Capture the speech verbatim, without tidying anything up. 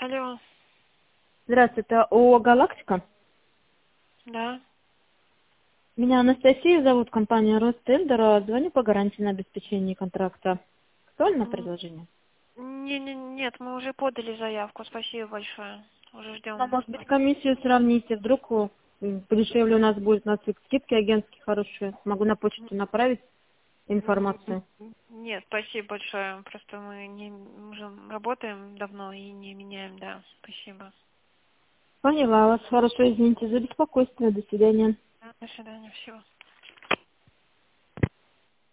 Алло, Здравствуйте, это ООО «Галактика». да. Меня Анастасия зовут, компания Ростендер. Звоню по гарантии на обеспечение контракта. Актуальное М, предложение? Не, не, нет, мы уже подали заявку, спасибо большое. Уже А ждем. может быть, комиссию сравните, вдруг э, м, подешевле у нас будет, у нас и скидки агентские хорошие. Могу на почту направить М, информацию. Нет, спасибо большое. Просто мы не мы уже работаем давно и не меняем, да. Спасибо. Поняла вас. Хорошо, извините за беспокойство. До свидания. Да, до свидания, всего.